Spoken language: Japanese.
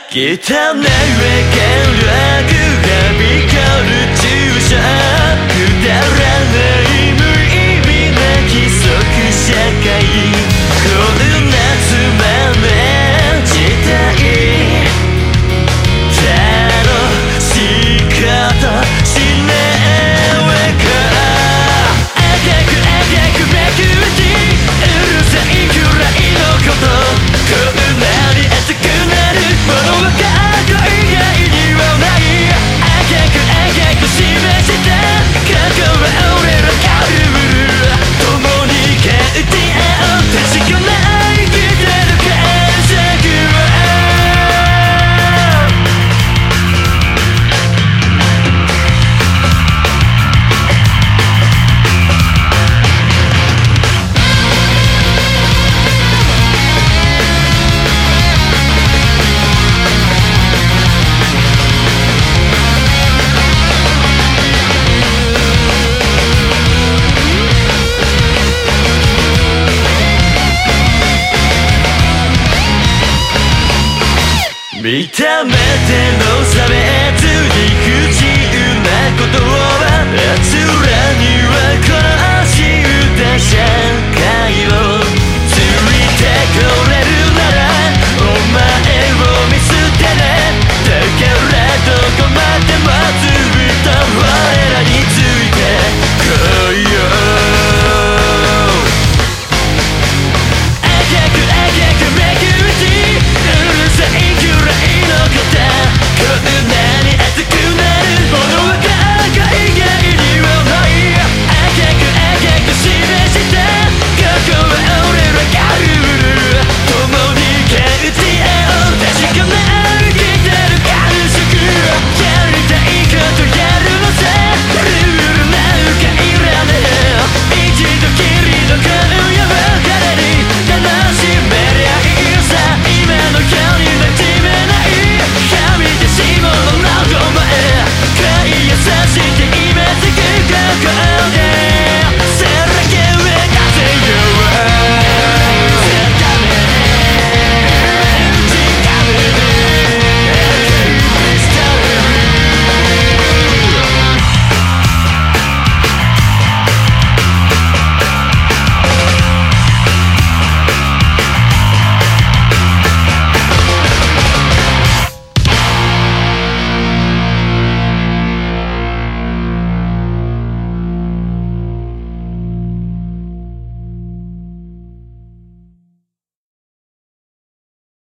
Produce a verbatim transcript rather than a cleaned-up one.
汚いわ間略が光る注射くだらない無意味な規則社会こんなつまんねえ時代楽しかったしねえわか赤く赤くめくってうるさいくらいのことこんなに熱くなるものはかっこ以外にはない赤く赤く示した過去は俺らが生む共に勝って合う確かな生きてる感触は見た目での差別に不自由なことは奴らにはこの足歌社会を